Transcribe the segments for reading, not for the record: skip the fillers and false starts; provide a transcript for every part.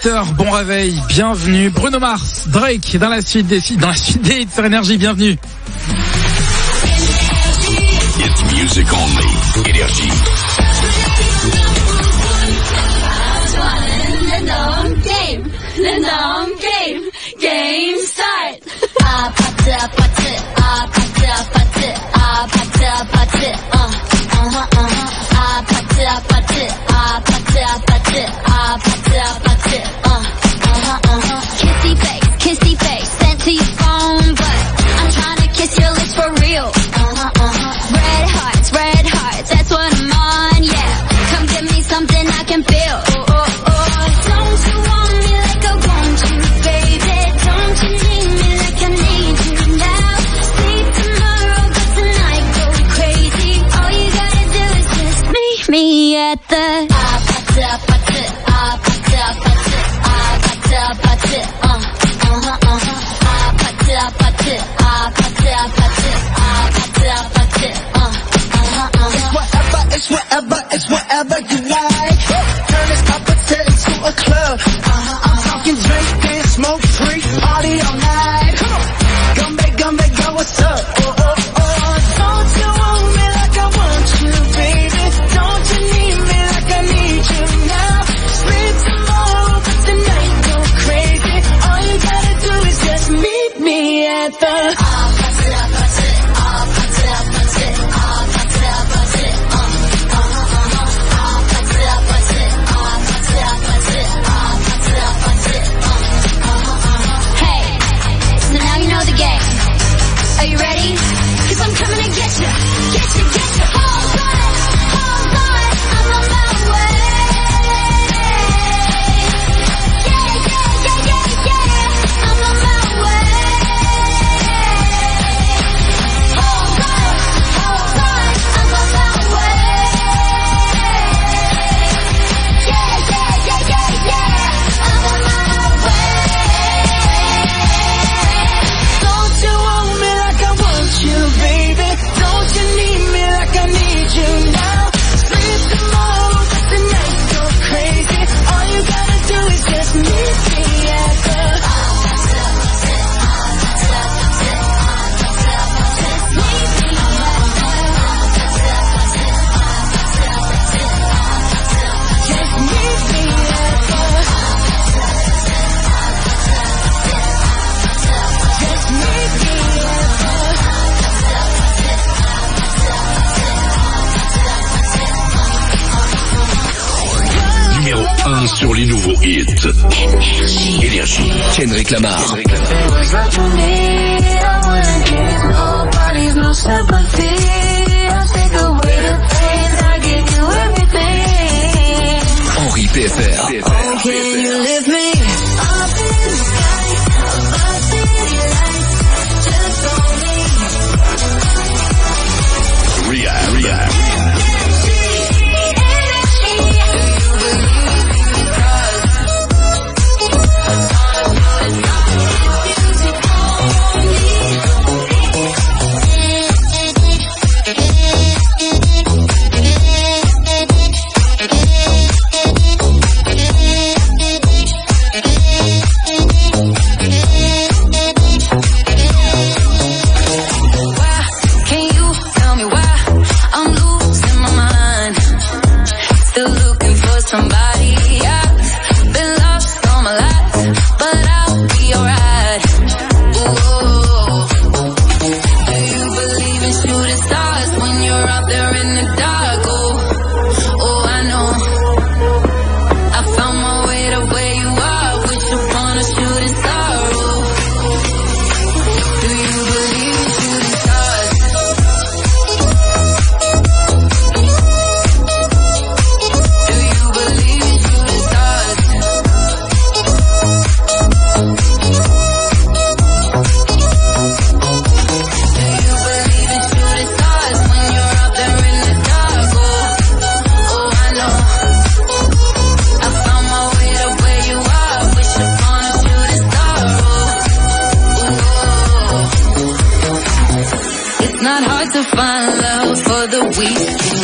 8h, bon réveil, bienvenue. Bruno Mars, Drake, dans la suite des hits sur Énergie, bienvenue. It's music only. Énergie. Game start. Kissy face, sent to your phone, but I'm trying to kiss your lips for real. Red hearts, that's what I'm on, yeah. Come give me something I can feel. Don't you want me like I want you, baby? Don't you need me like I need you now? Sleep tomorrow, but tonight go crazy. All you gotta do is just meet me at the It's whatever you like. Turn this opposite into a club. I'm talking drink and smoke free, party all night. Come back, girl, what's up? Don't you want me like I want you, baby? Don't you need me like I need you now? Sleep tomorrow, but tonight go crazy. All you gotta do is just meet me at the Are you ready? 'Cause I'm coming to get you. Hold on, I'm on my way. Yeah, I'm on my way. Hold on, I'm on my way. Yeah, I'm on my way. Don't you want me like I want you, baby? Don't you need me like I need you now? Sleep tomorrow, but the night go crazy. All you gotta do is just meet me at the Numéro 1 sur les nouveaux hits. Énergie. Kendrick Lamar. Henri PFR. Ria.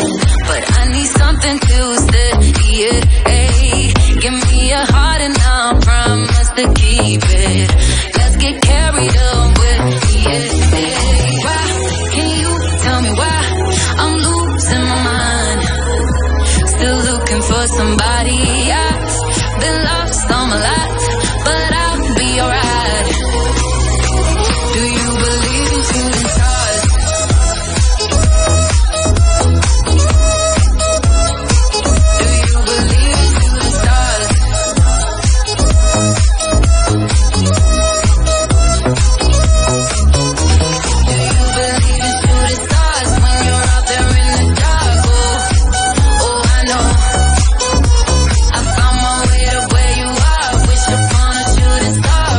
But I need something to steady it. Hey, give me a heart and I'm for somebody else. Been lost all my life, but I'll be alright. Do you believe in shooting stars? Do you believe in shooting stars? Do you believe in shooting stars when you're out there in the dark? Oh, I know. I found my way to where you are. Wish upon a shooting star.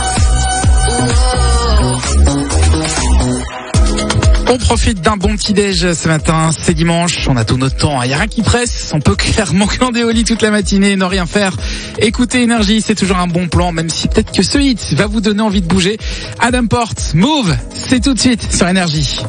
On profite d'un bon petit déj ce matin, c'est dimanche, on a tout notre temps, il n'y a rien qui presse, on peut clairement glander au lit toute la matinée, ne rien faire. Écoutez Énergie, c'est toujours un bon plan, même si peut-être que ce hit va vous donner envie de bouger. Adam Porte, Move, c'est tout de suite sur Énergie.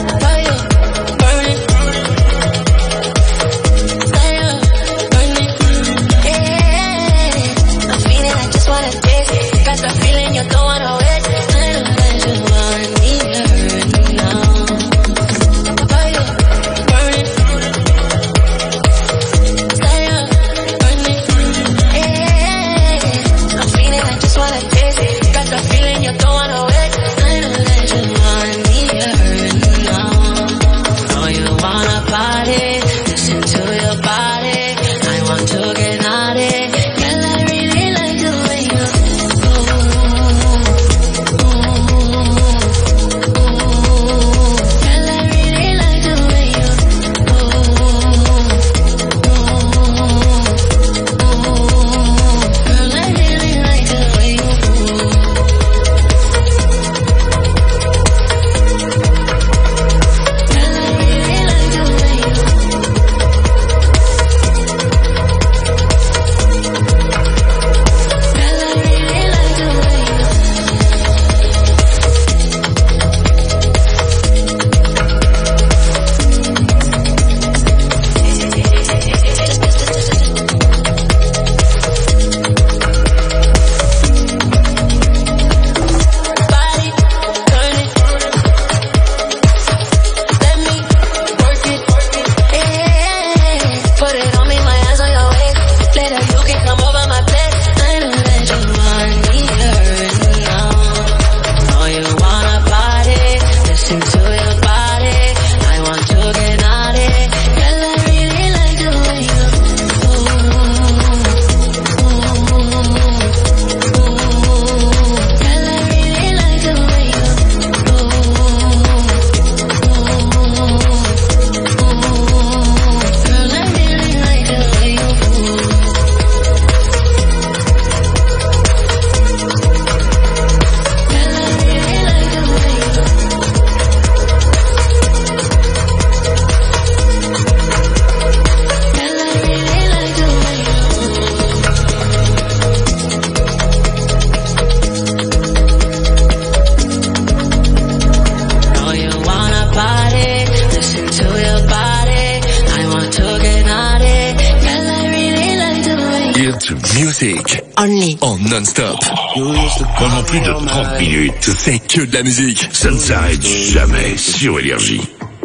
Music. Only. En non-stop. Pendant plus de 30 minutes. C'est que de la musique. Ça ne s'arrête jamais sur Énergie.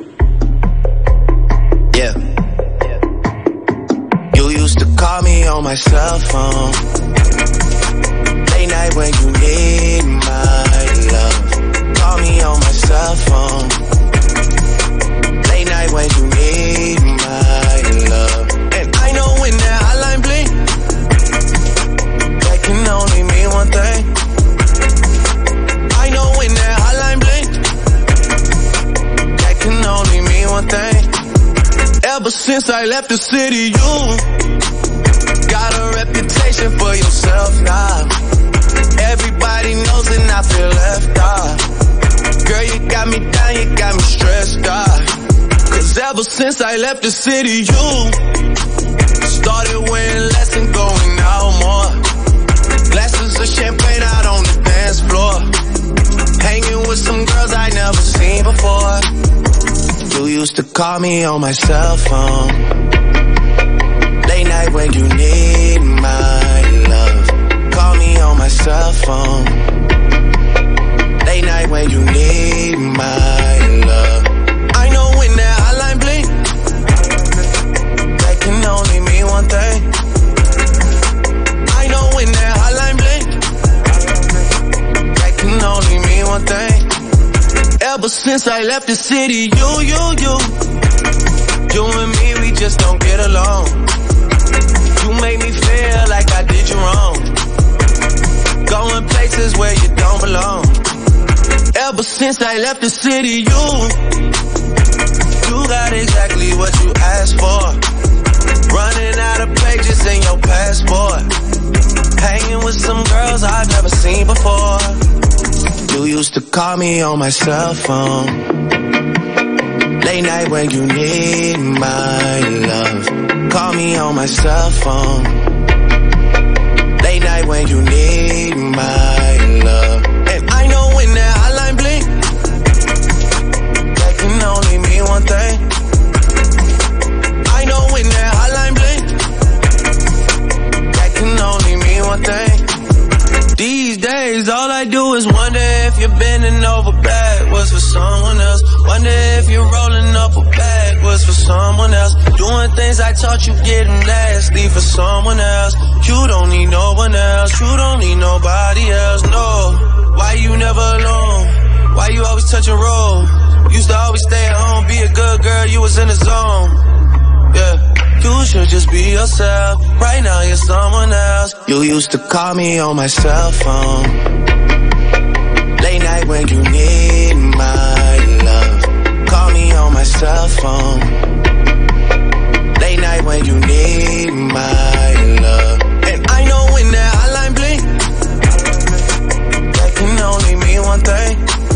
Yeah. You used to call me on my cell phone. Late night when you need my love. Call me on my cell phone. Late night when you need my love. And I know when that hotline bling, that can only mean one thing. I know when that hotline bling, that can only mean one thing. Ever since I left the city, you got a reputation for yourself now. Everybody knows and I feel left out. Girl, you got me down, you got me stressed out. Cause ever since I left the city, you started wearing less and going out more. Glasses of champagne out on the dance floor. Hanging with some girls I never seen before. You used to call me on my cell phone. Late night when you need my love. Call me on my cell phone. Late night when you need my love. I know when that hotline bling, that can only mean one thing. since I left the city. You and me, we just don't get along. You make me feel like I did you wrong. Going places where you don't belong. Ever since I left the city, you got exactly what you asked for. Running out of pages in your passport. Hanging with some girls I've never seen before. You used to call me on my cell phone. Late night when you need my love. Call me on my cell phone. Late night when you need my love. And I know when that hotline blink, that can only mean one thing. I know when that hotline blink, that can only mean one thing. These days all I do is wonder if you're bending over backwards for someone else. Wonder if you're rolling up a backwards for someone else. Doing things I taught you getting nasty for someone else. You don't need no one else. You don't need nobody else, no. Why you never alone? Why you always touch a roll? Used to always stay at home, be a good girl, you was in the zone. Yeah, you should just be yourself. Right now you're someone else. You used to call me on my cell phone. Late night when you need my love. Call me on my cell phone. Late night when you need my love. And I know when that hotline blink, that can only mean one thing.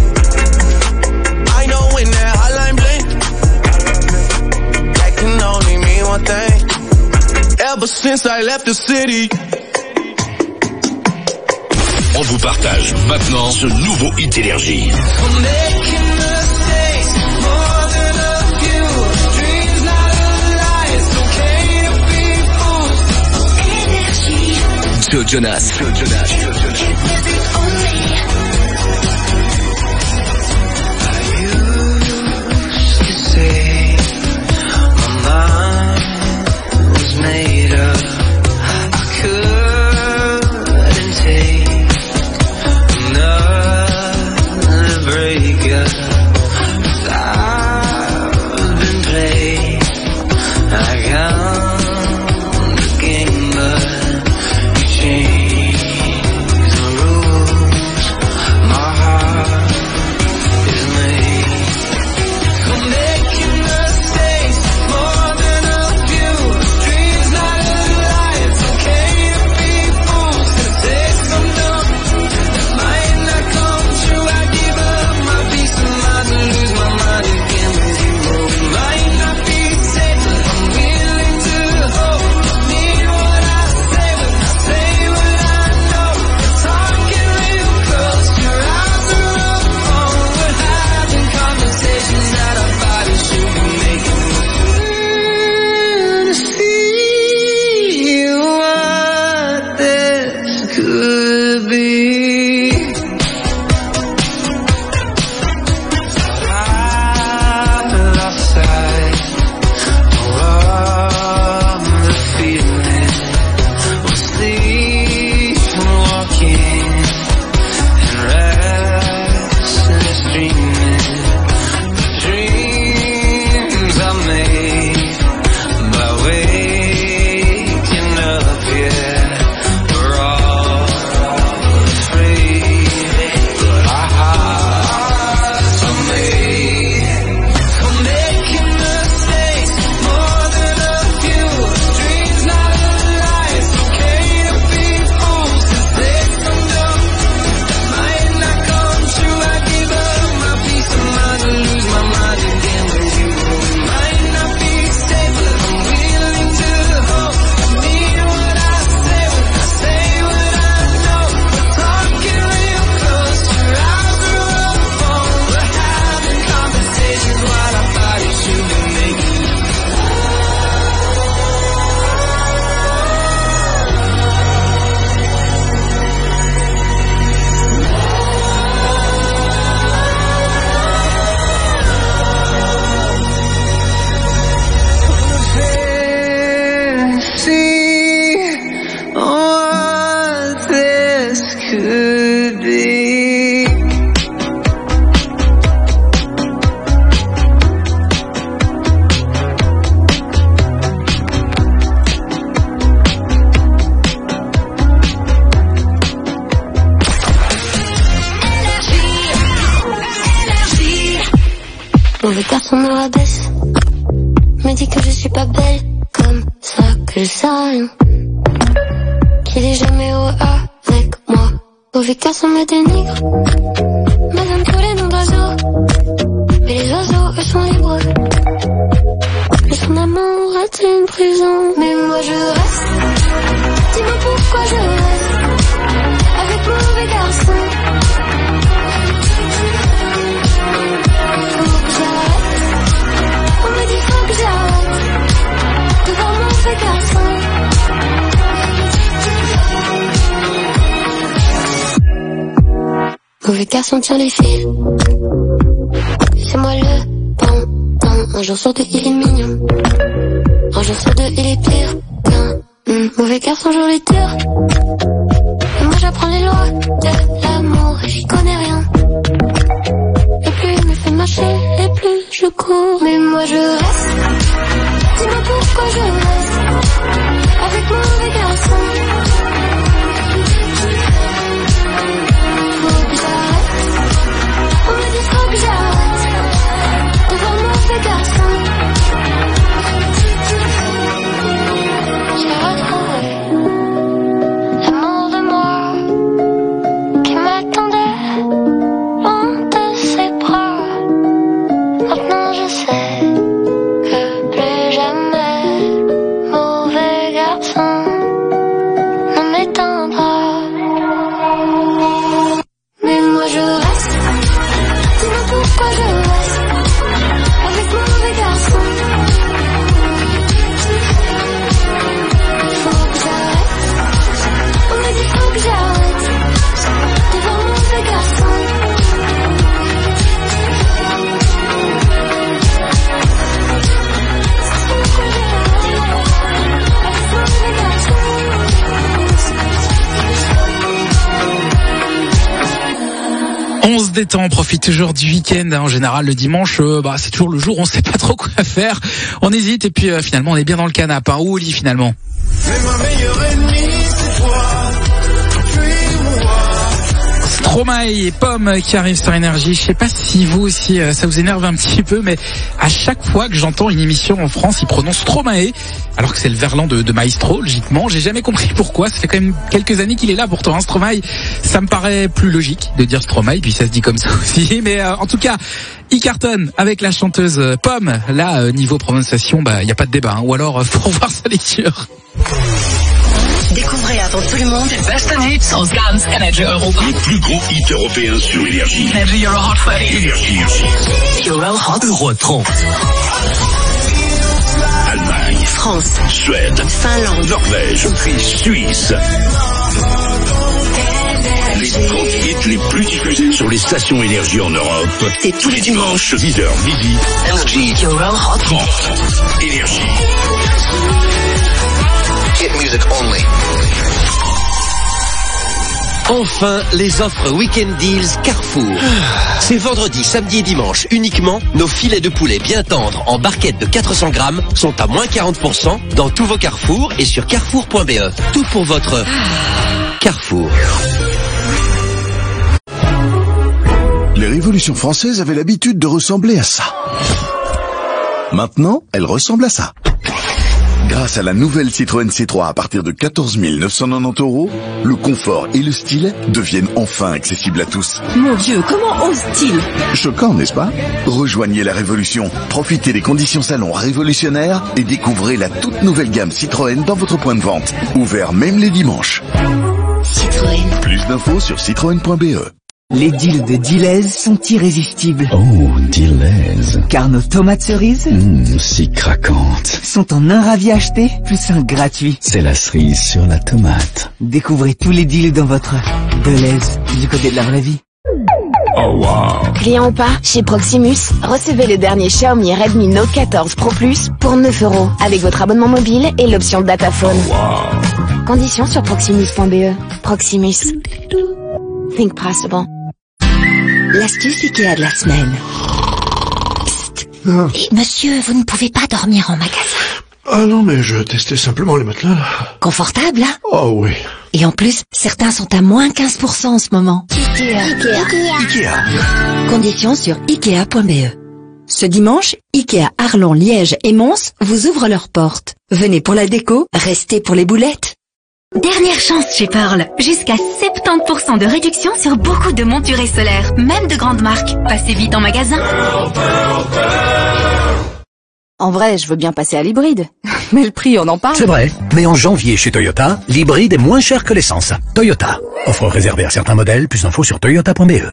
I know when that hotline blink, that can only mean one thing. Ever since I left the city. On vous partage maintenant ce nouveau hit Énergie. Joe Jonas. On me rabaisse, me dit que je suis pas belle, comme ça que je sais rien. Qu'il est jamais heureux avec moi. Mauvais garçon me dénigre, me donne tous les noms d'oiseaux. Mais les oiseaux, eux, sont libres. Mais son amour est une prison. Mais moi je reste, dis-moi pourquoi je reste avec mauvais garçon. Faut que j'arrête, on me dit faut que j'arrête devant mauvais garçon. Mauvais garçon tient les fils, c'est moi le pendant. Un jour sur deux il est mignon, un jour sur deux il est pire qu'un mauvais garçon joue les tire. Et moi j'apprends les lois de l'amour et j'y connais rien. Et plus il me fait marcher et plus je cours. Mais moi je reste, dis-moi pourquoi je reste avec mauvais garçon. Faut que j'arrête, on me dit faut que j'arrête devant mauvais garçon. J'ai retrouvé l'amour de moi qui m'attendait loin de ses bras. Maintenant je sais que plus jamais mauvais garçon ne m'éteindra. Mais moi je reste, dis-moi pourquoi je reste avec mauvais garçon. Faut que j'arrête, on me dit faut que j'arrête devant mauvais garçon. On se détend, on profite toujours du week-end. En général, le dimanche, c'est toujours le jour où on sait pas trop quoi faire. On hésite et puis finalement, on est bien dans le canapé, ou au lit finalement. Mais ma meilleure ennemie, c'est toi. Stromae et Pomme qui arrivent sur Énergie. Je sais pas si vous aussi ça vous énerve un petit peu, mais à chaque fois que j'entends une émission en France, ils prononcent Stromae, alors que c'est le verlan de Maestro, logiquement. J'ai jamais compris pourquoi. Ça fait quand même quelques années qu'il est là pourtant, hein, Stromae. Ça me paraît plus logique de dire Stromae, puis ça se dit comme ça aussi. Mais en tout cas, il cartonne avec la chanteuse Pomme. Là, niveau prononciation, y a pas de débat, hein. Ou alors faut revoir sa lecture. Découvrez avant tout le monde les best hits aus ganz Energy Europa. Le plus gros hit européen sur Énergie. Energy Euro Hot 30. Énergie. Euro Hot Euro 30. Allemagne. France. Suède. Finlande. Norvège. Autriche. Suisse. Les 30 hits les plus diffusés sur les stations Énergie en Europe. C'est tous les dimanches. 10h midi. Energy Euro Hot 30. Énergie. Hit music only. Enfin, les offres Weekend Deals Carrefour. C'est vendredi, samedi et dimanche uniquement. Nos filets de poulet bien tendres en barquette de 400 grammes sont à moins 40% dans tous vos Carrefour et sur carrefour.be. Tout pour votre Carrefour. Les révolutions françaises avaient l'habitude de ressembler à ça. Maintenant, elles ressemblent à ça. Grâce à la nouvelle Citroën C3 à partir de 14 990 €, le confort et le style deviennent enfin accessibles à tous. Mon Dieu, comment ose-t-il? Choquant, n'est-ce pas? Rejoignez la révolution, profitez des conditions salon révolutionnaires et découvrez la toute nouvelle gamme Citroën dans votre point de vente. Ouvert même les dimanches. Citroën. Plus d'infos sur citroën.be. Les deals de Deleuze sont irrésistibles. Oh, Deleuze. Car nos tomates cerises si craquantes sont en un ravi acheté, plus un gratuit. C'est la cerise sur la tomate. Découvrez tous les deals dans votre Deleuze, du côté de la vraie vie. Oh wow. Client ou pas, chez Proximus, recevez le dernier Xiaomi Redmi Note 14 Pro Plus pour 9 € avec votre abonnement mobile et l'option Dataphone. Oh wow. Conditions sur proximus.be. Proximus. Think possible. L'astuce Ikea de la semaine. Psst. Et monsieur, vous ne pouvez pas dormir en magasin. Ah non, mais je testais simplement les matelas, là. Confortable, hein? Oh oui. Et en plus, certains sont à moins 15% en ce moment. Ikea. Conditions sur Ikea.be. Ce dimanche, Ikea Arlon, Liège et Mons vous ouvrent leurs portes. Venez pour la déco, restez pour les boulettes. Dernière chance chez Pearl. Jusqu'à 70% de réduction sur beaucoup de monturés solaires, même de grandes marques. Passez vite en magasin. En vrai, je veux bien passer à l'hybride. Mais le prix, on en parle. C'est vrai, mais en janvier chez Toyota, l'hybride est moins cher que l'essence. Toyota. Offre réservée à certains modèles, plus d'infos sur toyota.be.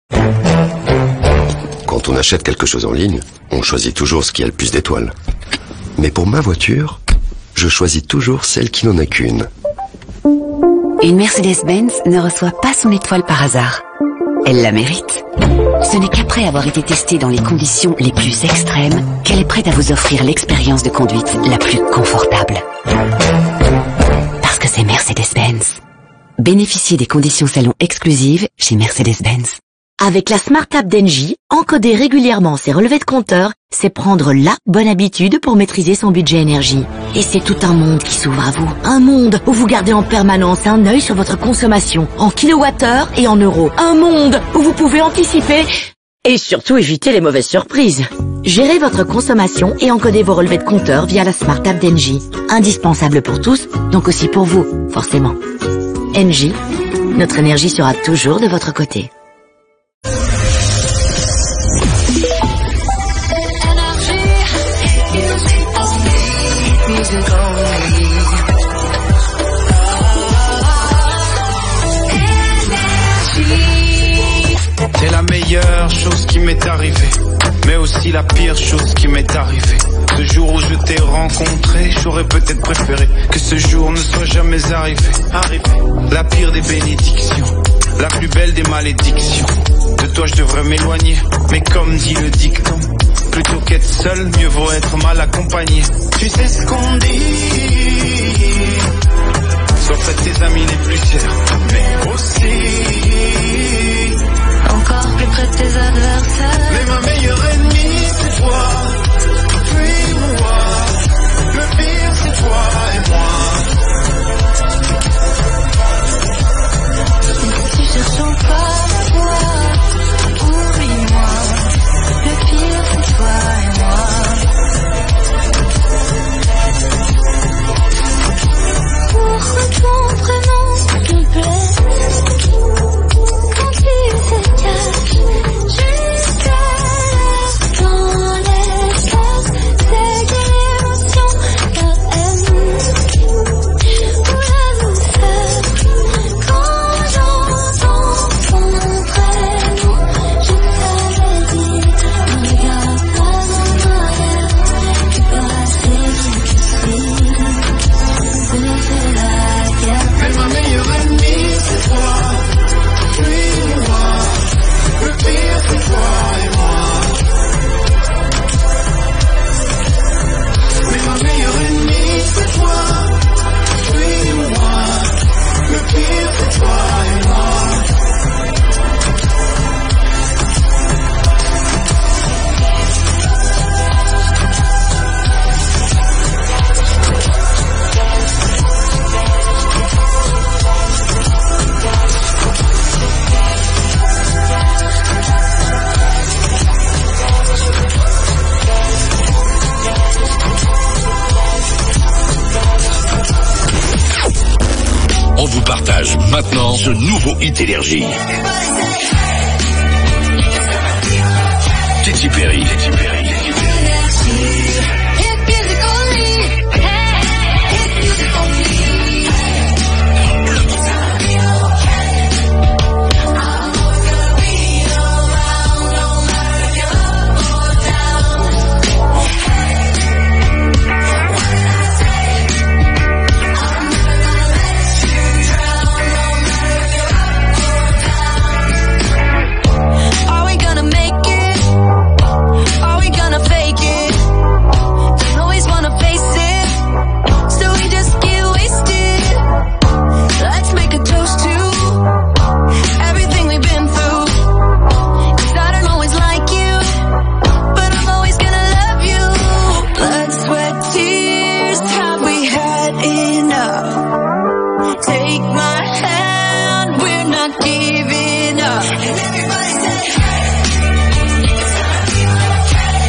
Quand on achète quelque chose en ligne, on choisit toujours ce qui a le plus d'étoiles. Mais pour ma voiture, je choisis toujours celle qui n'en a qu'une. Une Mercedes-Benz ne reçoit pas son étoile par hasard. Elle la mérite. Ce n'est qu'après avoir été testée dans les conditions les plus extrêmes qu'elle est prête à vous offrir l'expérience de conduite la plus confortable. Parce que c'est Mercedes-Benz. Bénéficiez des conditions salon exclusives chez Mercedes-Benz. Avec la Smart App d'Engie, encoder régulièrement ses relevés de compteur, c'est prendre la bonne habitude pour maîtriser son budget énergie. Et c'est tout un monde qui s'ouvre à vous. Un monde où vous gardez en permanence un œil sur votre consommation, en kilowattheures et en euros. Un monde où vous pouvez anticiper et surtout éviter les mauvaises surprises. Gérez votre consommation et encodez vos relevés de compteur via la Smart App d'Engie. Indispensable pour tous, donc aussi pour vous, forcément. Engie, notre énergie sera toujours de votre côté. C'est la meilleure chose qui m'est arrivée, mais aussi la pire chose qui m'est arrivée. Ce jour où je t'ai rencontré, j'aurais peut-être préféré que ce jour ne soit jamais arrivé. La pire des bénédictions, la plus belle des malédictions. De toi je devrais m'éloigner, mais comme dit le dicton, plutôt qu'être seul, mieux vaut être mal accompagné. Tu sais ce qu'on dit, sois près de tes amis les plus chers, mais aussi encore plus près de tes adversaires. Mais ma meilleure ennemie c'est toi, puis moi. Le pire c'est toi et moi. Si tu cherches encore toi, oublie-moi. Le pire c'est toi et moi. Pourquoi ton prénom te plaît? Quand tu te caches jusqu'à l'heure dans l'espace, c'est de l'émotion, la haine ou la douceur. Quand j'entends ton prénom, je t'avais dit, ne regarde pas en arrière, tu peux rester difficile. C'est la guerre. Mais ma meilleure ennemie c'est toi, puis moi. Le pire c'est toi et moi. Mais ma meilleure ennemie c'est toi, puis moi. Le pire c'est toi et moi. On vous partage maintenant ce nouveau hit énergie. Katy Perry. Are we gonna make it? Are we gonna fake it? Don't always wanna face it, still we just get wasted. Let's make a toast to everything we've been through. 'Cause I don't always like you, but I'm always gonna love you. Blood, sweat, tears, have we had enough? Take my hand, we're not giving up. And everybody say hey.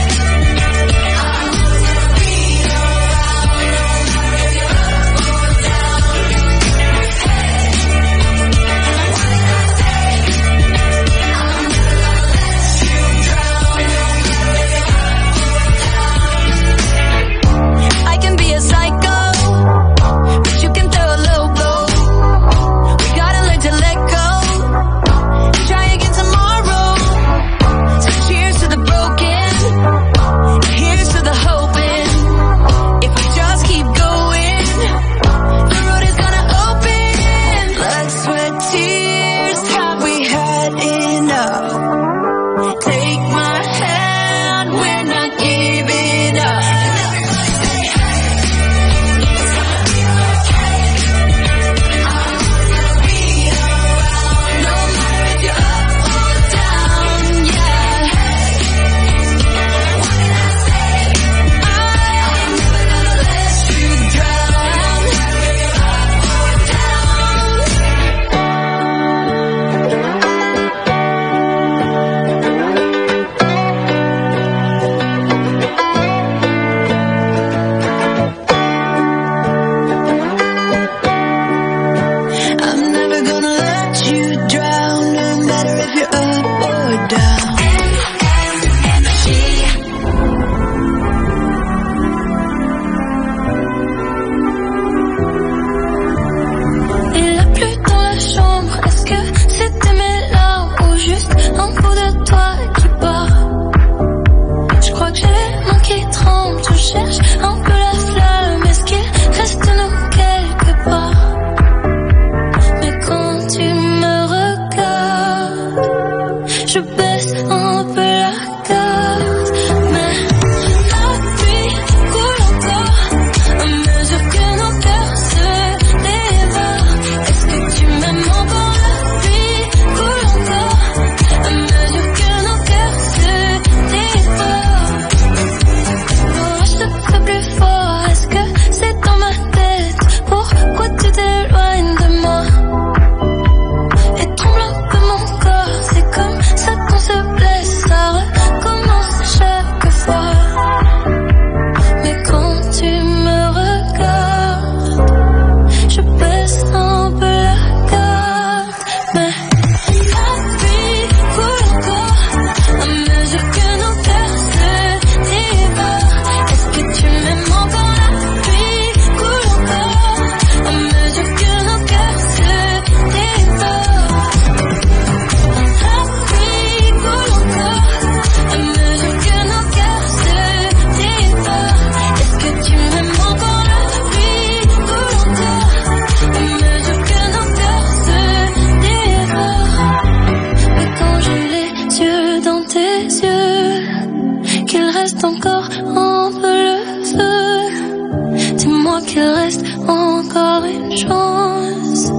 Dis-moi qu'il reste encore une chance.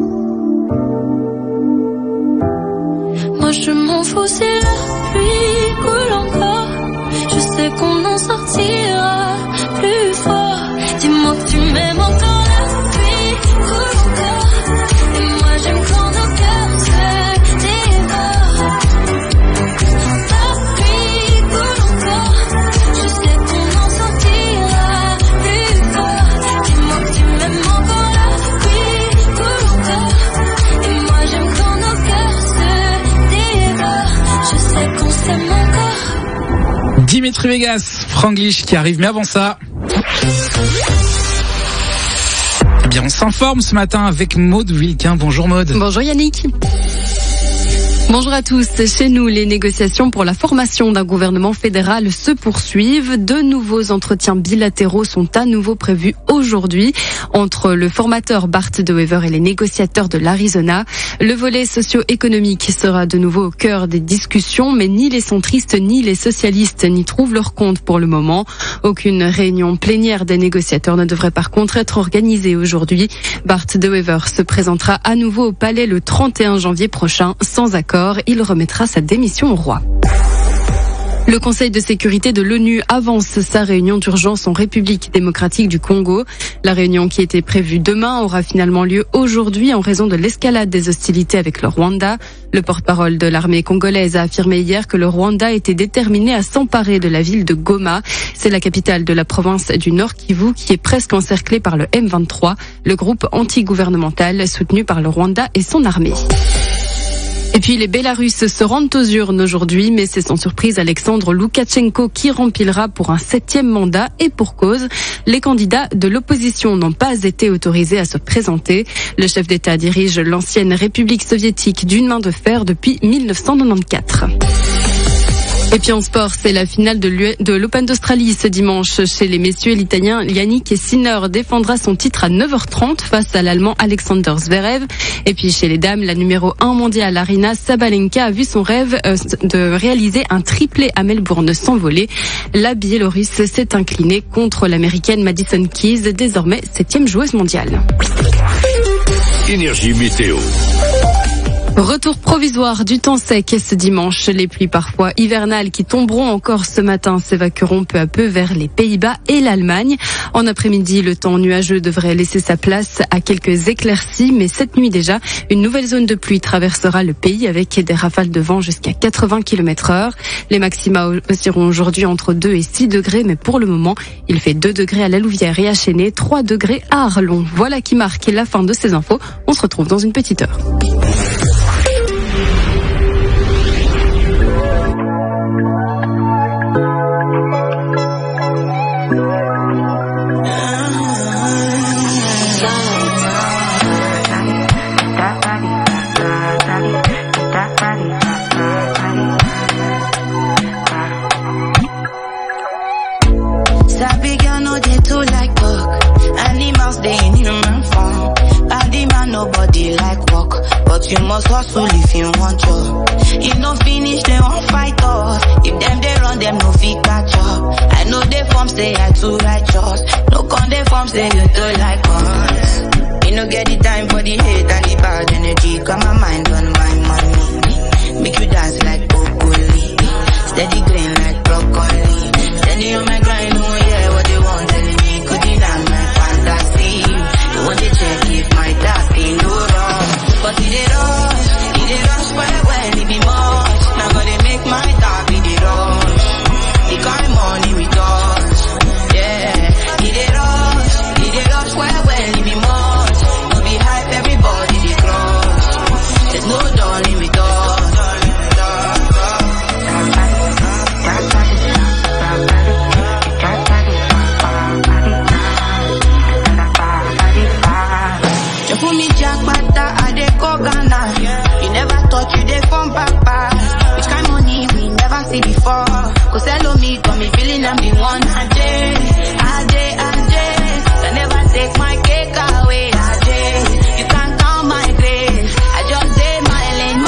Moi je m'en fous si la pluie coule encore. Je sais qu'on en sortira plus fort. Dis-moi que tu m'aimes encore, la pluie coule encore. Et moi j'aime quand nos cœurs se dévorent. La pluie coule encore. Je sais qu'on en sortira plus fort. Dis-moi que tu m'aimes encore, la pluie coule encore. Et moi j'aime quand nos cœurs se dévorent. Je sais qu'on s'aime encore. Dimitri Vegas, Franglish qui arrive, mais avant ça... Eh bien, on s'informe ce matin avec Maude Wilquin. Bonjour Maude. Bonjour Yannick. Bonjour à tous. Chez nous, les négociations pour la formation d'un gouvernement fédéral se poursuivent. De nouveaux entretiens bilatéraux sont à nouveau prévus aujourd'hui entre le formateur Bart De Wever et les négociateurs de l'Arizona. Le volet socio-économique sera de nouveau au cœur des discussions, mais ni les centristes ni les socialistes n'y trouvent leur compte pour le moment. Aucune réunion plénière des négociateurs ne devrait par contre être organisée aujourd'hui. Bart De Wever se présentera à nouveau au palais le 31 janvier prochain sans accord. Il remettra sa démission au roi. Le Conseil de sécurité de l'ONU avance sa réunion d'urgence en République démocratique du Congo. La réunion qui était prévue demain aura finalement lieu aujourd'hui en raison de l'escalade des hostilités avec le Rwanda. Le porte-parole de l'armée congolaise a affirmé hier que le Rwanda était déterminé à s'emparer de la ville de Goma. C'est la capitale de la province du Nord Kivu qui est presque encerclée par le M23, le groupe anti-gouvernemental soutenu par le Rwanda et son armée. Et puis les Bélarusses se rendent aux urnes aujourd'hui, mais c'est sans surprise Alexandre Loukachenko qui remplira pour un 7e mandat et pour cause. Les candidats de l'opposition n'ont pas été autorisés à se présenter. Le chef d'État dirige l'ancienne République soviétique d'une main de fer depuis 1994. Et puis en sport, c'est la finale de l'Open d'Australie ce dimanche chez les messieurs. L'Italien Yannick Sinner défendra son titre à 9h30 face à l'Allemand Alexander Zverev. Et puis chez les dames, la numéro 1 mondiale Aryna Sabalenka a vu son rêve de réaliser un triplé à Melbourne s'envoler. La Biélorusse s'est inclinée contre l'Américaine Madison Keys, désormais 7e joueuse mondiale. Énergie météo. Retour provisoire du temps sec ce dimanche. Les pluies parfois hivernales qui tomberont encore ce matin s'évacueront peu à peu vers les Pays-Bas et l'Allemagne. En après-midi, le temps nuageux devrait laisser sa place à quelques éclaircies, mais cette nuit déjà, une nouvelle zone de pluie traversera le pays avec des rafales de vent jusqu'à 80 km/h. Les maxima oscilleront aujourd'hui entre 2 et 6 degrés, mais pour le moment, il fait 2 degrés à la Louvière et à Chênay, 3 degrés à Arlon. Voilà qui marque la fin de ces infos. On se retrouve dans une petite heure. Sabi girl no dey too like talk. Animals dey in human form. Body man nobody like walk, but you must hustle if you want job. If no finish they won't fight off. If them they run them no fit catch up. I know they form say I too righteous. No con they form say you too like us. You no get the time for the hate and the bad energy. Got my mind on my money. Make you dance like broccoli. Steady green like broccoli. Steady on my grind, oh yeah, what they want telling me. Could deny my fantasy. You want to check if my dad ain't no wrong. But it rush well, it be much. Now gonna make my dad be the rush. The kind of money we touch. Yeah, it rush well, it be much. No be hype, everybody the crush. There's no darling with us. You never thought you dey from papa. Which kind of money we never see before. Cause hello me, got me feeling I'm the one. Ajay. I never take my cake away. Ajay. You can't count my grace. I just say my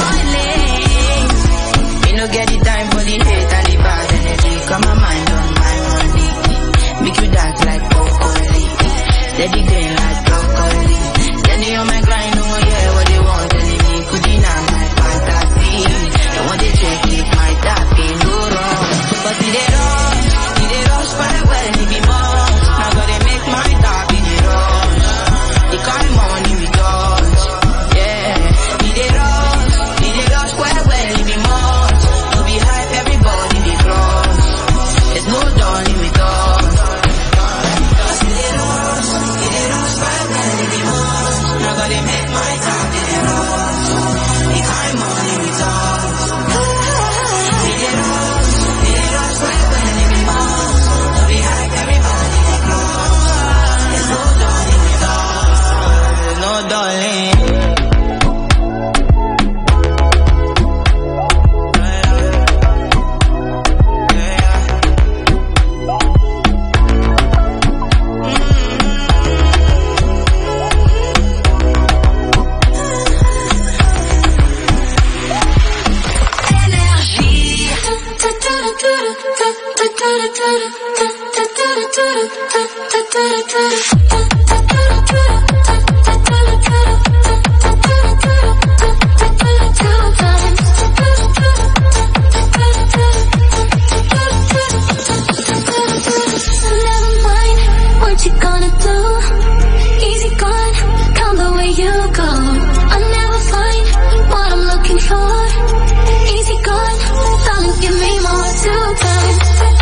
lane. You no get the time for the hate and the bad energy. Got my mind on my money. Make you dance like broccoli. steady green like broccoli. Steady on my grind, no one hear what they want. Telling me could deny my fantasy. They want to check if my tapping no wrong. But see they rush for the well, it be more. Now gotta make my tapping the rush. They call money we touch. Yeah, they rush for the well, it be more. To be hype, everybody be cross. There's no darling with us. See they rush for the well, it be more. Now gotta make my tapping the rush. They call money we touch. See they rush for the well, it be more. To be hype, everybody be cross. There's no darling with us. There's no darling. What you gonna do? Easy gone, come the way you go. I'll never find what I'm looking for. Easy gone, darling, give me more two times.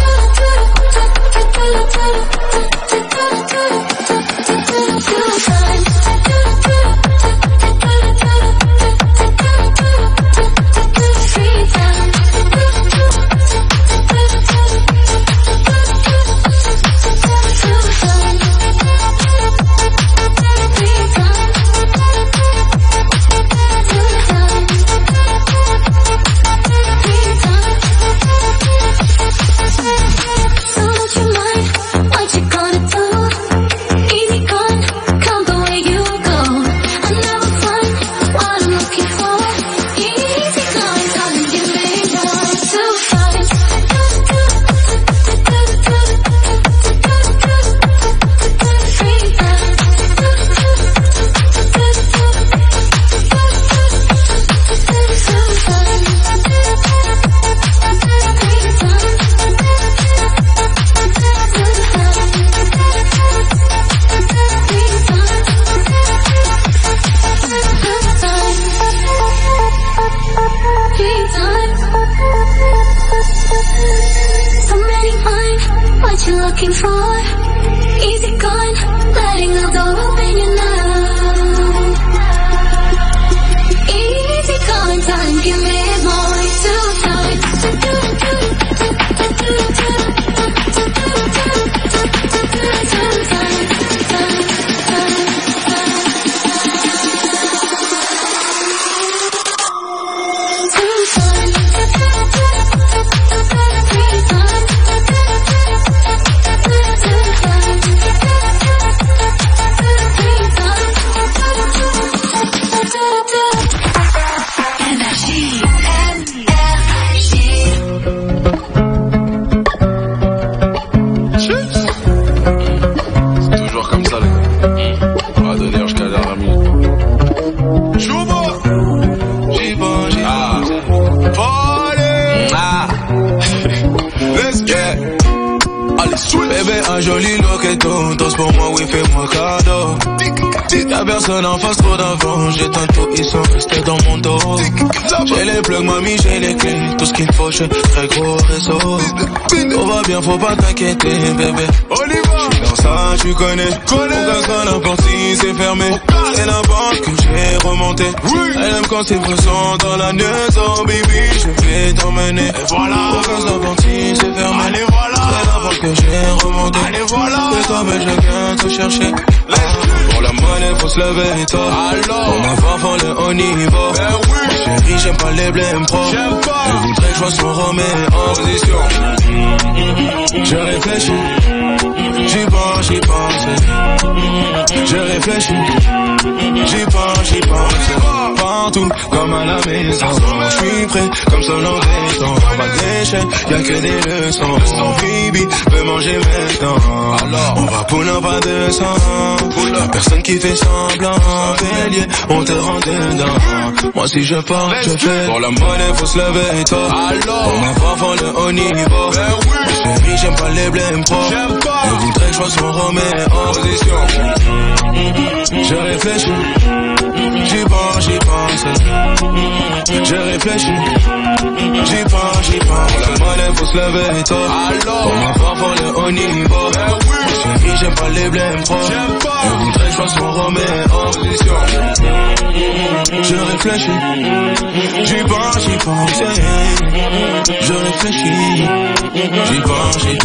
What you looking for? Easy gone, letting the door open you now. Easy gone, time, give me more two times. Un joli loqueton, danse pour moi, oui, fais-moi cadeau. Y'a personne en face, trop d'avant. J'éteins tout, ils sont restés dans mon dos. J'ai les plugs, mamie, j'ai les clés. Tout ce qu'il faut, j'ai très gros réseau. Tout va bien, faut pas t'inquiéter, bébé. J'suis dans ça, tu connais. Mon gars, n'importe si c'est fermé. C'est la banque que j'ai remonté. Elle aime quand c'est présent dans la maison, baby. Je vais t'emmener. Et voilà. Mon gars, n'importe si c'est fermé. Allez, voilà. C'est la banque que j'ai remonté. Allez, voilà. C'est toi, mais je viens te chercher. Pour la monnaie, faut se lever tôt. Pour ma voix, faut le haut niveau. Chérie, j'aime pas les blèmes pro. Elle voudrait que je sois son Roméo en position. Je réfléchis, j'y pense, j'y pense. Je réfléchis, j'y pense, j'y pense. partout, comme à la maison. Je suis prêt, comme son embêtant. Pas d'échec, y'a que des leçons. Bibi veut manger maintenant. On va pull up à 200. Personne qui fait semblant. Bélier, on te rend dedans. Moi si je pars, je fais. Pour la monnaie, faut se lever tôt. On n'a pas fond le haut niveau. Chérie, j'aime pas les blèmes pro. Elle voudrait que je fasse mon Roméo. Position. Je réfléchis. J'y pense. Je réfléchis. J'y pense. La monnaie, faut se lever tôt. On n'a pas fond le haut niveau. Chérie, j'aime pas les blèmes pro. Elle voudrait que je fasse mon Roméo. Position. Je réfléchis. J'y pense. Je réfléchis. J'y pense. Je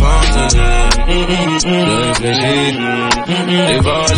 réfléchis. J'y pense.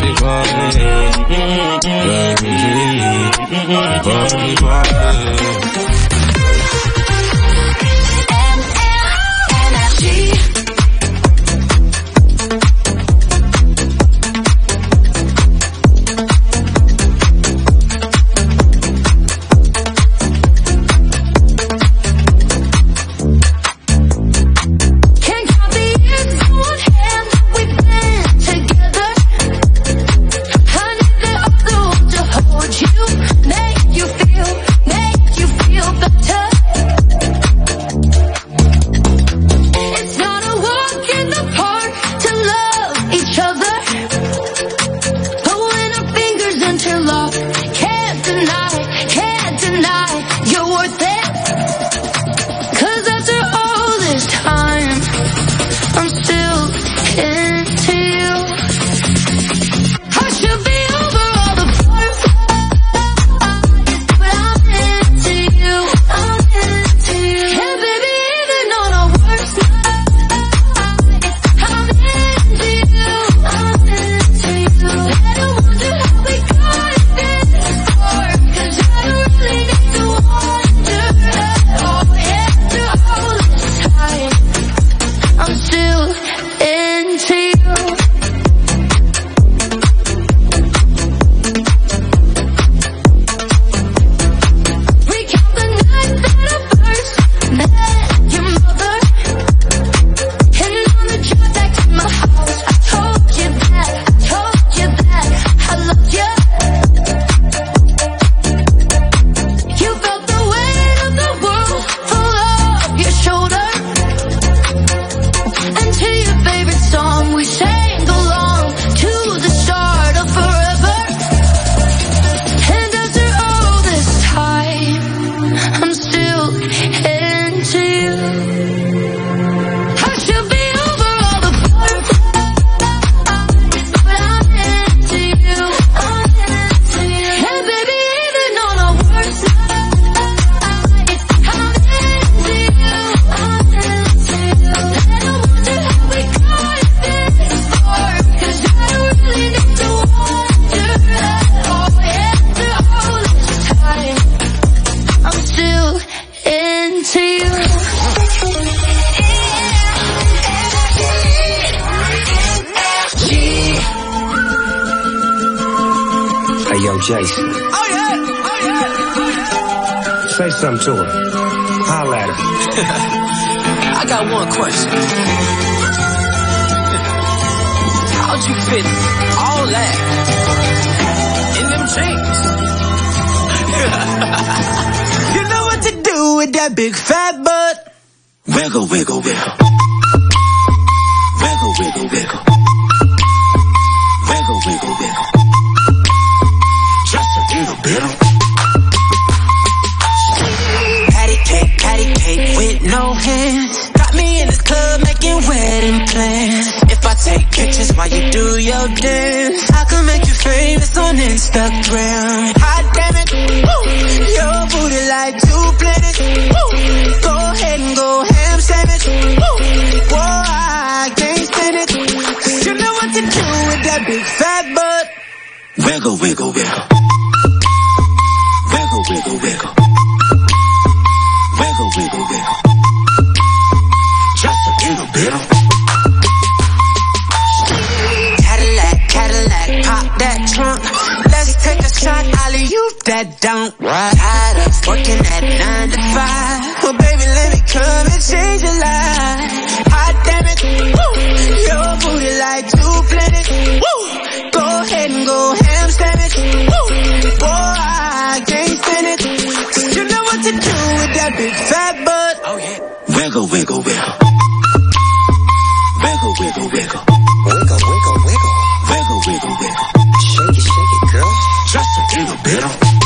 Jason. Oh yeah. Say something to her. Holla at her. I got one question. How'd you fit all that in them jeans? You know what to do with that big fat butt. Wiggle, wiggle, wiggle. Wiggle, wiggle, wiggle. Wiggle, wiggle, wiggle. Just a little bit. Patty cake with no hands. Got me in this club making wedding plans. If I take pictures while you do your dance, I can make you famous on Instagram. Hot damn it, woo. Your booty like 2 planets. Woo. Go ahead and go ham sandwich. Woo. Whoa, I can't stand it. You know what to do with that big fat butt. Wiggle, wiggle, wiggle. Wiggle, wiggle, wiggle. Wiggle, wiggle, wiggle. Just a little bit. Cadillac, pop that trunk. Let's take a shot, alley, you that don't ride. Tired of working at 9 to 5. Well, baby, let me come and change your life. Hot damn it, woo. Your booty like 2 planets, woo. Go ahead and go ham sandwich, woo. Boy, I can't stand it. You know what to do with that big fat butt. Oh yeah. Wiggle, wiggle, wiggle. Wiggle, wiggle, wiggle. Wiggle, wiggle, wiggle. Wiggle, wiggle, wiggle. Shake it, girl. Just a little bit.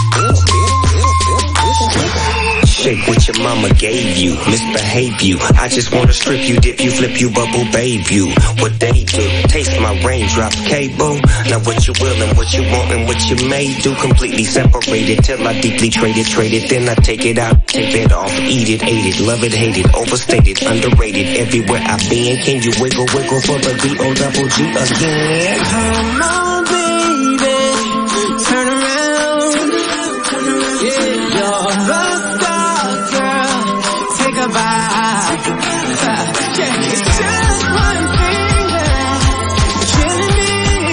Shake what your mama gave you, misbehave you. I just wanna strip you, dip you, flip you, bubble babe you. What they do, taste my raindrop cable. Now what you will and what you want and what you may do. Completely separated till I deeply trade it. Then I take it out, take it off, eat it, ate it, love it, hate it, overstated, underrated. Everywhere I've been, can you wiggle, wiggle for the D-O-double-G again? Come on, baby, turn around. Yeah, you're the star, girl. Take a bite. Yeah, it's just one finger killing me.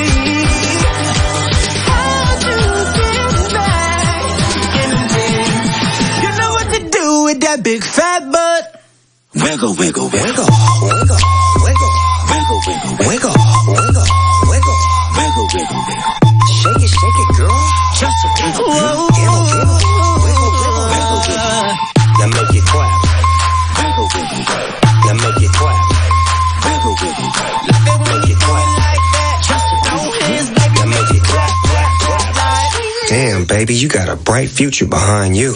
How to get back in the day. You know what to do with that big fat butt. Wiggle, wiggle, wiggle, wiggle, wiggle, wiggle, wiggle, wiggle, wiggle, wiggle, wiggle, wiggle, wiggle. Shake it, girl. Just a wiggle, wiggle, wiggle, wiggle, wiggle, wiggle. Now make it clap. Wiggle, wiggle, wiggle. Now make it clap. Wiggle, wiggle, wiggle. Make it clap. Just a wiggle, wiggle. Now make it clap, clap, clap. Damn, baby, you got a bright future behind you.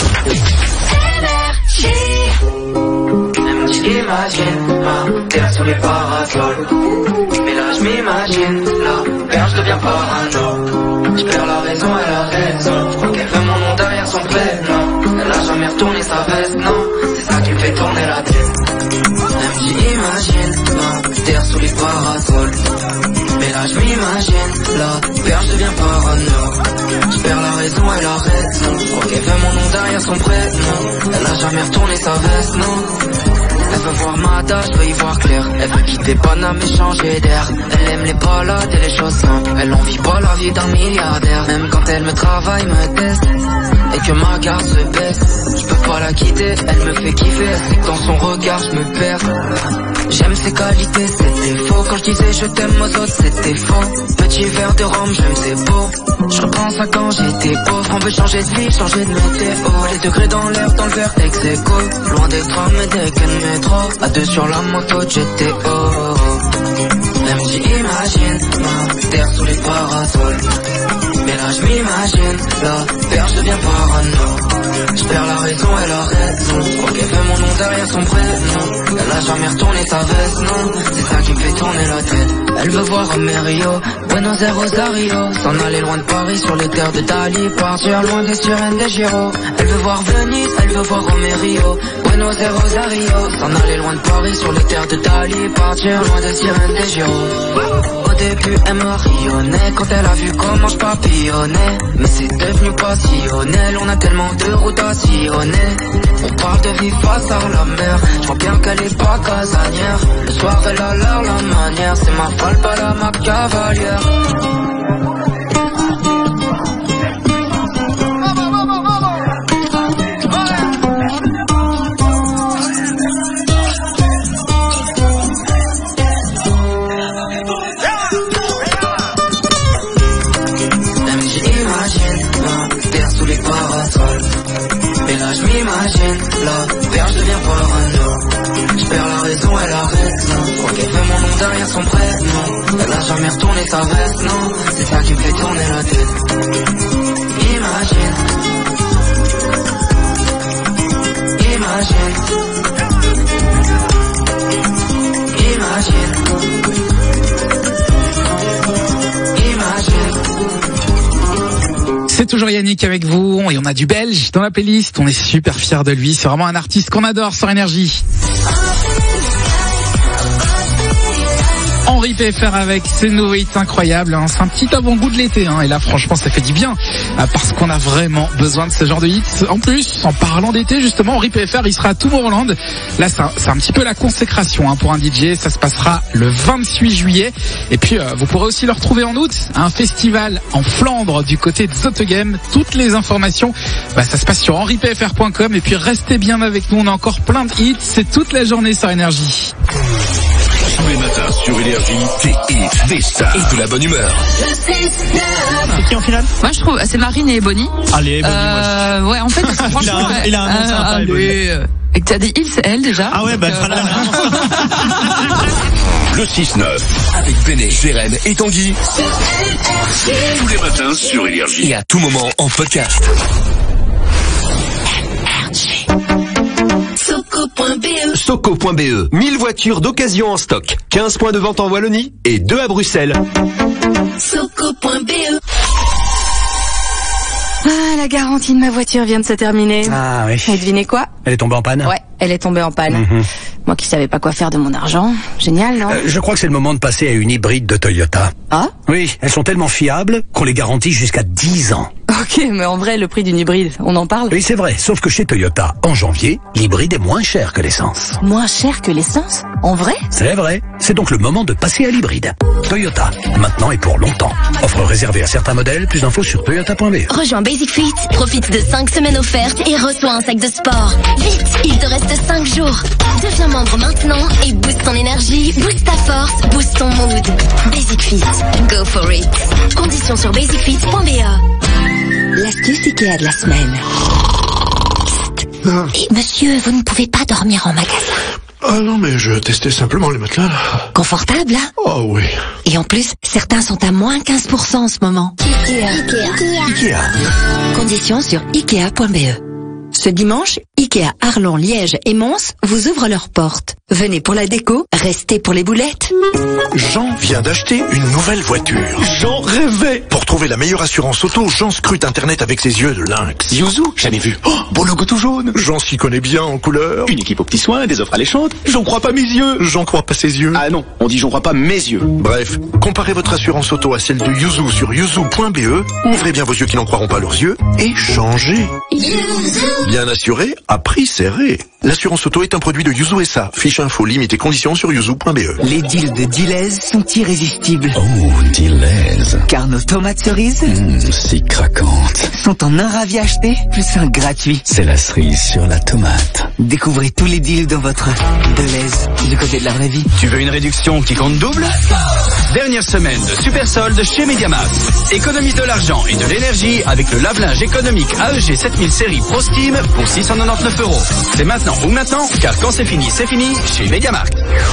J'imagine ma terre sous les parasols. Mais là je m'imagine, la perche devient parano. Je perds la raison, elle a raison. Je crois qu'elle veut mon nom derrière son prénom. Elle a jamais retourné sa veste, non. C'est ça qui me fait tourner la tête. Elle me dit imagine ma terre sous les parasols. Mais là je m'imagine, la perche devient parano. Je perds la raison, elle a raison. Je crois qu'elle veut mon nom derrière son prénom. Elle a jamais retourné sa veste, non. Elle veut voir ma tâche, veut y voir clair. Elle veut quitter Paname et changer d'air. Elle aime les balades et les choses simples. Elle envie pas la vie d'un milliardaire. Même quand elle me travaille, me teste et que ma garde se baisse, je peux pas la quitter, elle me fait kiffer. Elle sait que dans son regard je me perds. J'aime ses qualités, c'était faux. Quand je disais je t'aime aux autres, c'était faux. Petit verre de rhum, j'aime c'est beau. Je repense à quand j'étais pauvre. On veut changer de vie, changer de météo. Les degrés dans l'air, dans le verre ex-écho. Loin des trams et des cannes métro. À deux sur la moto GTO. Elle me dit imagine ma terre sous les parasols. Mais là je m'imagine, la perche devient parano. Je perds la raison, elle a raison. Je crois qu'elle veut mon nom derrière son prénom. Elle a jamais retourné sa veste, non. C'est ça qui me fait tourner la tête. Elle veut voir Rio, Buenos Aires, Rosario. S'en aller loin de Paris sur les terres de Dali. Partir loin des sirènes des Giro. Elle veut voir Venise, elle veut voir Rio, Buenos Aires, Rosario. S'en aller loin de Paris sur les terres de Dali. Partir loin des sirènes des Giro. Au début elle me rayonnait quand elle a vu comment je papillonnais. Mais c'est devenu passionnel, on a tellement de routes à sillonner. On parle de vivre face à la mer, je vois bien qu'elle est pas casanière. Le soir elle a l'air la manière, c'est ma folle pas la ma cavalière. Mais là je m'imagine, la perche devient parano. Je perds la raison, elle a raison. Je crois qu'elle veut mon nom derrière son prénom. Elle a jamais retourné sa veste, non. C'est ça qui me fait tourner la tête. Imagine. Imagine. Imagine. Imagine. C'est toujours Yannick avec vous et on a du belge dans la playlist. On est super fiers de lui. C'est vraiment un artiste qu'on adore sur Énergie. Henri PFR avec ses nouveaux hits incroyables. Hein. C'est un petit avant-goût de l'été. Hein. Et là, franchement, ça fait du bien. Parce qu'on a vraiment besoin de ce genre de hits. En plus, en parlant d'été, justement, Henri PFR, il sera à Tomorrowland. Là, c'est un petit peu la consécration pour un DJ. Ça se passera le 28 juillet. Et puis, vous pourrez aussi le retrouver en août. Un festival en Flandre du côté de Zottegem. Toutes les informations, ça se passe sur henripfr.com. Et puis, restez bien avec nous. On a encore plein de hits. C'est toute la journée sur Énergie. Tous les matins sur Énergie, des hits, des stars et de la bonne humeur. C'est qui en finale? Moi je trouve c'est Marine et Bonnie. Allez, Bonnie, ouais, en fait, franchement, il a un nom sympa, et que t'as dit il, c'est elle déjà. Ah ouais, Le 6-9 avec Béné, Jérém et Tanguy. Tous les matins sur Énergie et à tout moment en podcast. Soco.be, 1000 voitures d'occasion en stock, 15 points de vente en Wallonie et 2 à Bruxelles. Soco.be. Ah, la garantie de ma voiture vient de se terminer. Ah oui. Et devinez quoi? Elle est tombée en panne? Ouais, elle est tombée en panne. Moi qui savais pas quoi faire de mon argent. Génial, non? Je crois que c'est le moment de passer à une hybride de Toyota. Ah? Oui, elles sont tellement fiables qu'on les garantit jusqu'à 10 ans. Ok, mais en vrai, le prix d'une hybride, on en parle? Oui, c'est vrai, sauf que chez Toyota, en janvier, l'hybride est moins cher que l'essence. Moins cher que l'essence? En vrai? C'est vrai, c'est donc le moment de passer à l'hybride. Toyota, maintenant et pour longtemps. Offre réservée à certains modèles, plus d'infos sur toyota.be. Rejoins Basic Fit, profite de 5 semaines offertes et reçois un sac de sport. Vite, il te reste 5 jours. Deviens membre maintenant et booste ton énergie, booste ta force, booste ton mood. Basic Fit, go for it. Conditions sur basicfit.be. L'astuce Ikea de la semaine. Et monsieur, vous ne pouvez pas dormir en magasin. Ah non, mais je testais simplement les matelas, là. Confortable, hein? Oh oui. Et en plus, certains sont à moins 15% en ce moment. Ikea. Conditions sur Ikea.be. Ce dimanche, Ikea Arlon, Liège et Mons vous ouvrent leurs portes. Venez pour la déco, restez pour les boulettes. Jean vient d'acheter une nouvelle voiture. Jean rêvait. Pour trouver la meilleure assurance auto, Jean scrute Internet avec ses yeux de lynx. Yuzu, jamais vu. Oh, beau logo tout jaune. Jean s'y connaît bien en couleur. Une équipe aux petits soins, des offres alléchantes. J'en crois pas mes yeux. J'en crois pas ses yeux. Ah non, on dit j'en crois pas mes yeux. Bref, comparez votre assurance auto à celle de Yuzu sur yuzu.be. Ouvrez bien vos yeux qui n'en croiront pas leurs yeux et changez. Bien assuré, à prix serré. L'assurance auto est un produit de Yuzu SA. Fiche info, limite et conditions sur yuzu.be. Les deals de Delez sont irrésistibles. Oh, Delez. Car nos tomates cerises Si craquantes. sont en un ravi acheté plus un gratuit. C'est la cerise sur la tomate. Découvrez tous les deals dans votre Delez du côté de la vraie vie. Tu veux une réduction qui compte double? Dernière semaine de super solde chez Mediamax. Économise de l'argent et de l'énergie avec le lave-linge économique AEG 7000 série Pro Steam pour 699 €. C'est maintenant ou maintenant, car quand c'est fini chez Mediamarkt.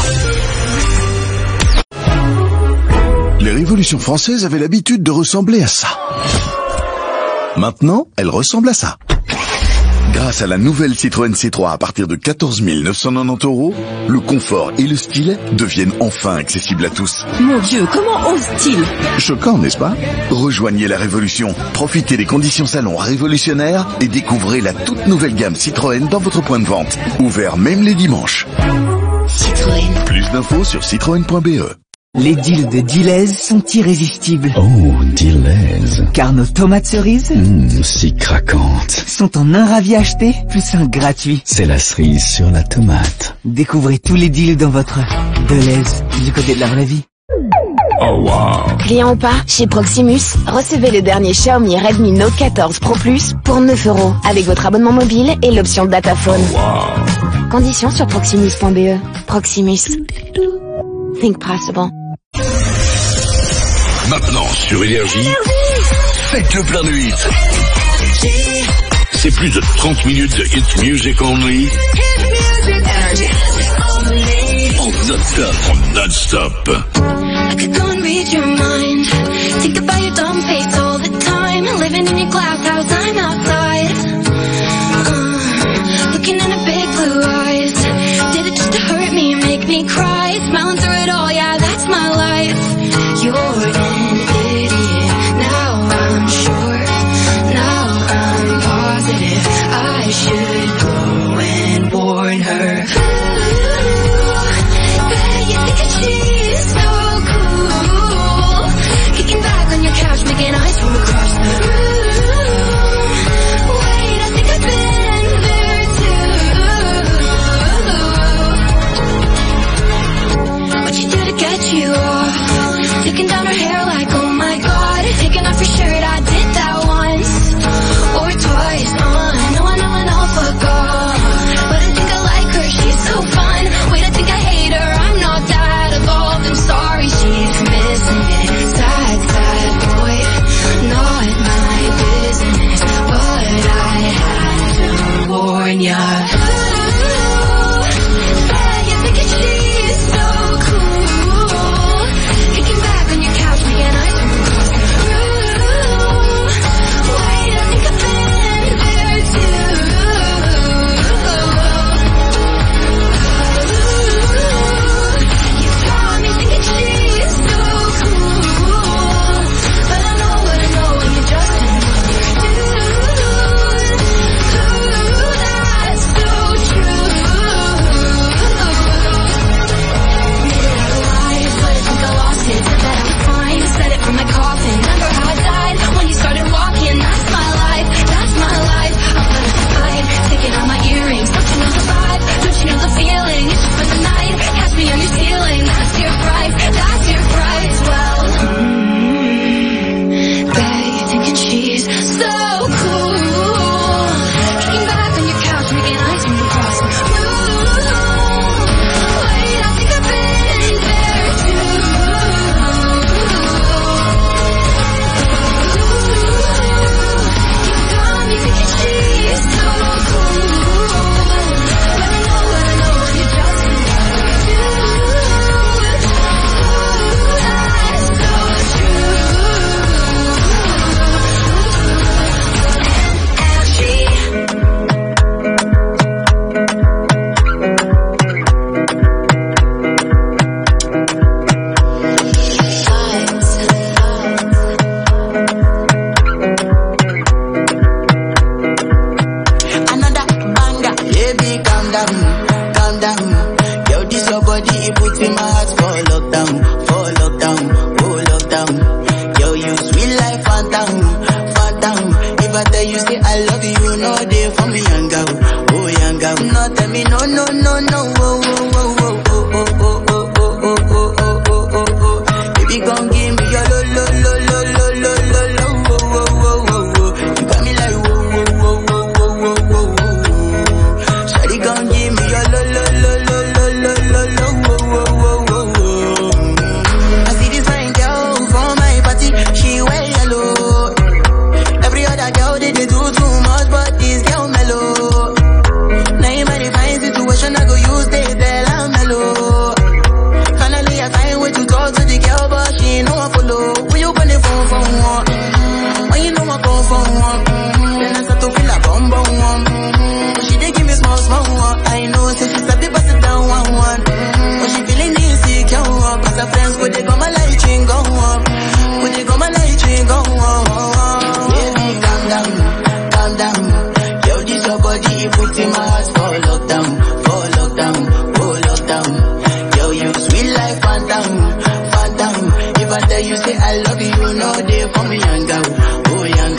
Les révolutions françaises avaient l'habitude de ressembler à ça. Maintenant, elles ressemblent à ça. Grâce à la nouvelle Citroën C3 à partir de 14 990 €, le confort et le style deviennent enfin accessibles à tous. Mon Dieu, comment ose-t-il? Choquant, n'est-ce pas? Rejoignez la révolution, profitez des conditions salon révolutionnaires et découvrez la toute nouvelle gamme Citroën dans votre point de vente. Ouvert même les dimanches. Citroën. Plus d'infos sur citroën.be. Les deals de Delez sont irrésistibles. Oh, Delez. Car nos tomates cerises Si craquantes. sont en un ravi acheté plus un gratuit. C'est la cerise sur la tomate. Découvrez tous les deals dans votre Delez du côté de la vraie vie. Oh wow. Client ou pas, chez Proximus, recevez le dernier Xiaomi Redmi Note 14 Pro Plus pour 9 € avec votre abonnement mobile et l'option Dataphone. Conditions sur proximus.be. Proximus. Think possible. Maintenant sur Énergie, faites le plein de hits. C'est plus de 30 minutes de hit music only. Non-stop. I could go and read your mind. Think about your dumb face all the time. Living in your glass house, I'm outside. Looking in her big blue eyes. Did it just to hurt me, make me cry. Smiling through it all, yeah, that's my life. You're an idiot. Now I'm sure. Now I'm positive. I should go and warn her. Ooh, you think that she's so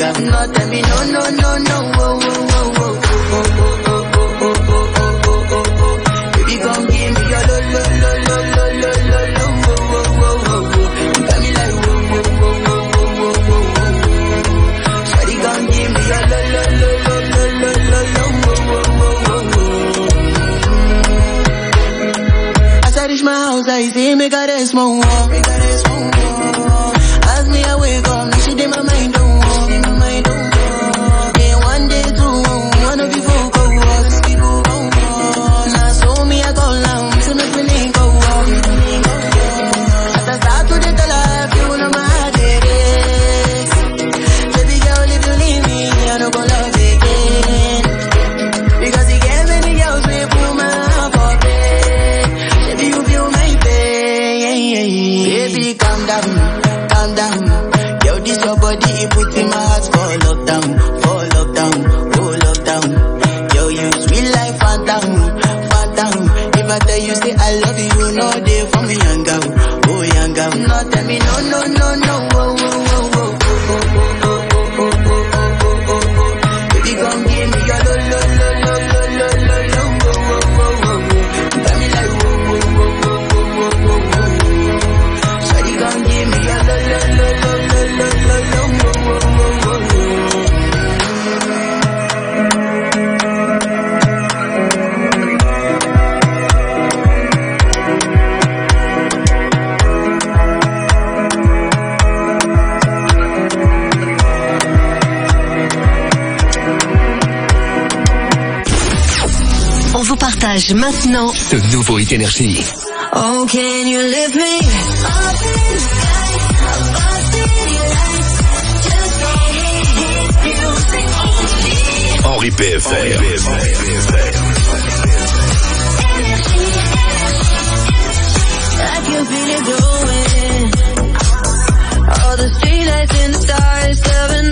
younger. No, tell me no, no, no, no. Oh, oh, oh, oh, oh, oh, oh, oh, oh, oh, oh, oh. Baby, come give me your lo, lo, lo, lo, lo, lo, lo, lo. Oh, oh, oh, oh, oh. You got me like whoa, whoa, whoa, whoa, whoa, whoa, whoa. Shawty, come give me your lo, lo, lo, lo, lo, lo, lo, lo. Oh, oh, oh, oh, oh. As I reach my house, I see me got a small wall. As me I wake up, she did my mind don't walk. Then one day two, one of you folk go was. Now so me I go long, to make me link go walk. As I start to the life, you know my heart it is. Baby girl, if you leave me, I don't go love again. Because you gave many girls, we put my heart for bed. Baby, you feel my pain. Baby, calm down. Yo, this your body, it puts in my heart for lockdown, oh lockdown. Yo, you sweet life, phantom. If I tell you, say I love you, you know they for me, young girl, oh young girl. No, tell me no, no, no, no, oh, oh, oh, oh, oh. Baby, come give me your lo, lo, lo, lo, lo, lo, lo, oh, oh, oh, oh. You got me like whoa, whoa, whoa, whoa, whoa, whoa, whoa. Shawty, come give me your lo, lo, lo, lo, lo, lo, lo, lo, oh, oh, oh, oh, oh. On vous partage maintenant ce nouveau Hit Energy. Oh, can you lift me up in the sky, above city lights, just for hit music only. Henri PFR. I can feel it growing. All the streetlights and the stars, 7